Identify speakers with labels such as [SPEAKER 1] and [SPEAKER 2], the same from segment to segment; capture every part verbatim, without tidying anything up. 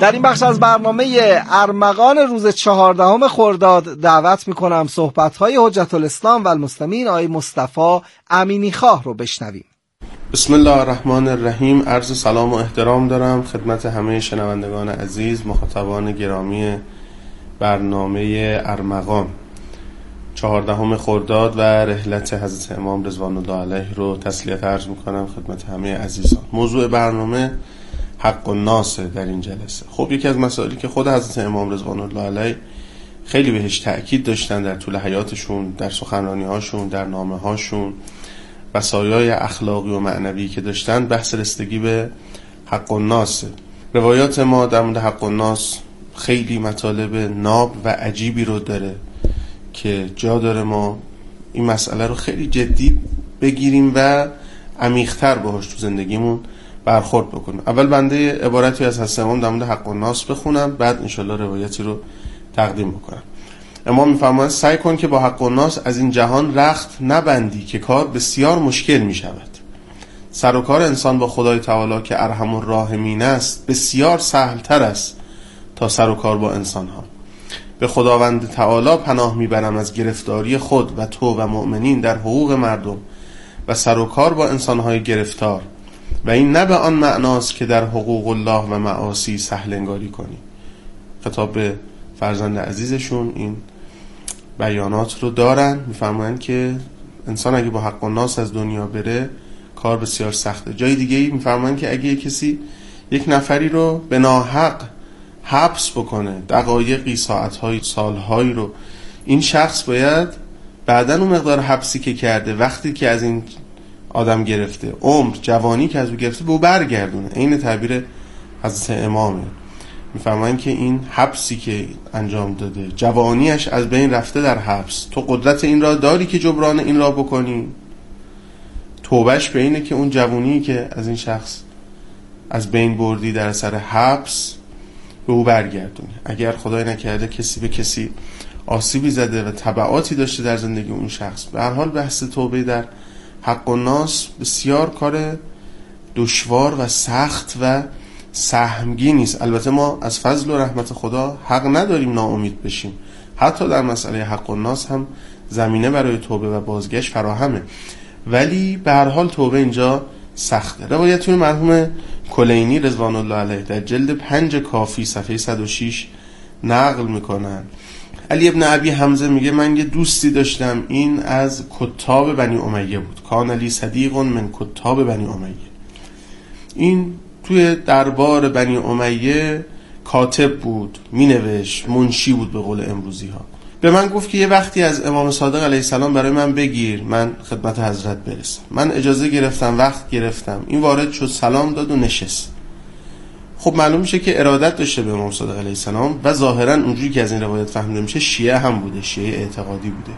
[SPEAKER 1] در این بخش از برنامه ارمغان روز چهاردهم خرداد دعوت میکنم صحبت‌های حجت الاسلام و المسلمین آقای مصطفی امینی خواه رو بشنویم.
[SPEAKER 2] بسم الله الرحمن الرحیم. عرض سلام و احترام دارم خدمت همه شنوندگان عزیز، مخاطبان گرامی برنامه ارمغان چهاردهم خرداد و رحلت حضرت امام رضوان الله علیه رو تسلیت عرض میکنم خدمت همه عزیزان. موضوع برنامه حق الناس در این جلسه. خب یکی از مسائلی که خود حضرت امام رضوان الله علیه خیلی بهش تأکید داشتن در طول حیاتشون، در سخنرانی هاشون، در نامه هاشون، وصایای اخلاقی و معنوی که داشتن، بحث رسیدگی به حق الناس. روایات ما در مورد حق الناس خیلی مطالب ناب و عجیبی رو داره که جا داره ما این مسئله رو خیلی جدی بگیریم و عمیق‌تر باهاش تو زندگیمون برخورد بکنیم. اول بنده عبارتی از حضرت امام در مورد حق الناس بخونم، بعد انشالله روایتی رو تقدیم بکنم. امام میفرماید سعی کن که با حق الناس از این جهان رخت نبندی که کار بسیار مشکل میشود. سر و کار انسان با خدای تعالی که ارحم الراحمین است بسیار سهل تر است تا سر و کار با انسان ها. به خداوند تعالی پناه میبرم از گرفتاری خود و تو و مؤمنین در حقوق مردم و سر و کار با انسان های گرفتار، و این نه به آن معناست که در حقوق الله و معاصی سهل انگاری کنی. خطاب به فرزند عزیزشون این بیانات رو دارن، میفرمایند که انسان اگه با حق الناس از دنیا بره کار بسیار سخته. جای دیگه ای میفرمایند که اگه کسی یک نفری رو به ناحق حبس بکنه، دقایقی، ساعتهای، سالهایی رو، این شخص باید بعدن اون مقدار حبسی که کرده، وقتی که از این آدم گرفته، عمر، جوانی که از او گرفته، به او برگردونه. این تعبیر حضرت امامه. میفرمایند که این حبسی که انجام داده، جوانیش از بین رفته در حبس، تو قدرت این را داری که جبران این را بکنی؟ توبهش به اینه که اون جوانی که از این شخص از بین بردی در اثر حبس به او برگردونی. اگر خدای نکرده کسی به کسی آسیبی زده و تبعاتی داشته در زندگی اون شخص، به هر حال بحث توبه در حق الناس بسیار کار دشوار و سخت و سهمگین نیست. البته ما از فضل و رحمت خدا حق نداریم ناامید بشیم، حتی در مسئله حق الناس هم زمینه برای توبه و بازگشت فراهمه، ولی به هر حال توبه اینجا سخته. روایتی مرحوم کلینی رضوان الله علیه در جلد پنج کافی صفحه صد و شش نقل میکنن. علی ابن ابی حمزه میگه من یه دوستی داشتم، این از کتاب بنی امیه بود. کان علی صدیق من کتاب بنی امیه. این توی دربار بنی امیه کاتب بود، مینوشت، منشی بود به قول امروزی ها. به من گفت که یه وقتی از امام صادق علیه السلام برای من بگیر، من خدمت حضرت برسم. من اجازه گرفتم، وقت گرفتم، این وارد شد، سلام داد و نشست. خب معلوم میشه که ارادت داشته به امام صادق علیه السلام و ظاهرا اونجوری که از این روایت فهمیده میشه شیعه هم بوده، شیعه اعتقادی بوده.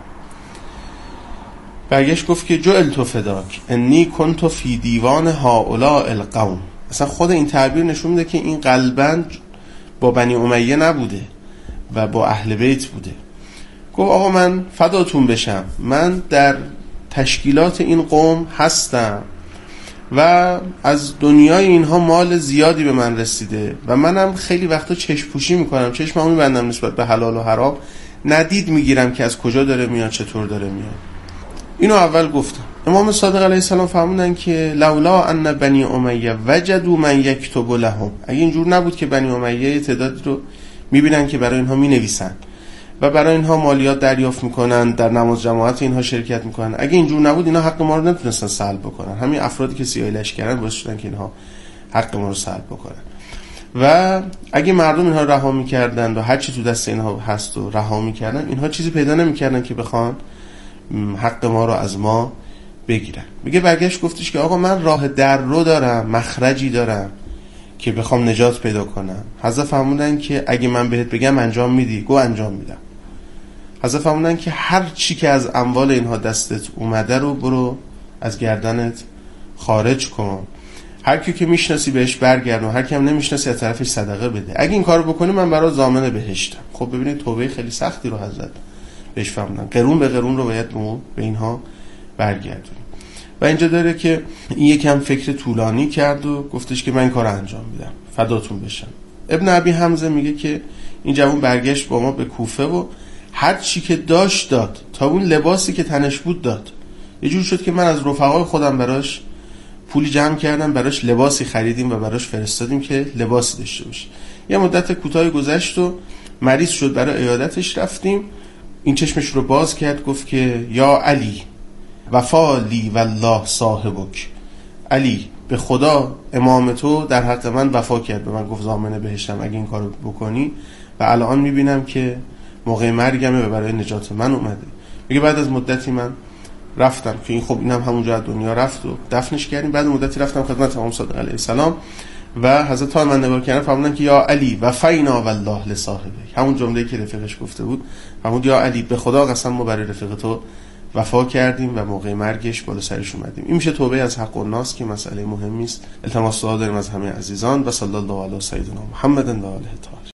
[SPEAKER 2] برگشت گفت که جعلت فداک انی کنت فی دیوان هؤلاء القوم. اصلا خود این تعبیر نشون میده که این قلباً با بنی امیه نبوده و با اهل بیت بوده. گفت آقا من فداتون بشم، من در تشکیلات این قوم هستم و از دنیای اینها مال زیادی به من رسیده و منم خیلی وقتا چشم پوشی میکنم، چشممو میبندم نسبت به حلال و حرام، ندید میگیرم که از کجا داره میاد، چطور داره میاد. اینو اول گفتم. امام صادق علیه السلام فرمودن که لولا ان بنی امیه وجدوا من یکتب لهم. اگه اینجور نبود که بنی امیه تعدادی رو میبینن که برای اینها مینویسن و برای اینها مالیات دریافت میکنن، در نماز جماعت اینها شرکت میکنن، اگه اینجور نبود اینا حق ما رو نتونستن سلب بکنن. همین افرادی که سیاهی لش کردن باعث شدن که اینها حق ما رو سلب بکنن. و اگه مردم اینها رها میکردن و هر چی تو دست اینها هست و رها میکردن، اینها چیزی پیدا نمیکردن که بخوان حق ما رو از ما بگیرن. میگه برگشت گفتش که آقا من راه در رو دارم، مخرجی دارم که بخوام نجات پیدا کنم. حضرت فرمودن که اگه من بهت بگم انجام میدی؟ گو انجام میدم. حضرت فرمودن که هر چی که از اموال اینها دستت اومده رو برو از گردنت خارج کن، هر کی که میشناسی بهش برگردون، هر کی هم نمیشناسی از طرفش صدقه بده. اگه این کارو بکنی من برات ضامن بهشتم. خب ببینید توبه خیلی سختی رو حضرت بهش فرمودن. قرون به قرون رو باید به اینها برگردونیم. و اینجا داره که این یکم فکر طولانی کرد و گفتش که من کارو انجام میدم، فداتون بشم. ابن ابی حمزه میگه که این جوان برگشت با ما به کوفه و هر چی که داشت داد، تا اون لباسی که تنش بود داد. یه جور شد که من از رفقای خودم براش پولی جمع کردم، براش لباسی خریدیم و براش فرستادیم که لباسی داشته باشه. یه مدت کوتاهی گذشت و مریض شد، برای عیادتش رفتیم. این چشمش رو باز کرد، گفت که یا علی وفا لی والله صاحبک، علی به خدا امام تو در حق من وفا کرد، به من گفت ضامن بهشتم اگه این کارو بکنی، و الان میبینم که موقع مرگمه و برای نجات من اومده. میگه بعد از مدتی من رفتم که این خب اینم همونجا از دنیا رفت و دفنش کردیم. بعد مدتی رفتم خدمت امام صادق علیه السلام و حضرت ها من نگاه کردن، فرمودن که یا علی وفینا والله لصاحبه، همون جمله‌ای که رفیقش گفته بود. فرمود یا علی به خدا قسم ما برای رفیق تو وفا کردیم و موقع مرگش بالا سرش اومدیم. این میشه توبه از حق الناس که مسئله مهمی است. التماس دعا داریم از همه عزیزان. و صلی الله علی سیدنا محمد و آله الطاهرین.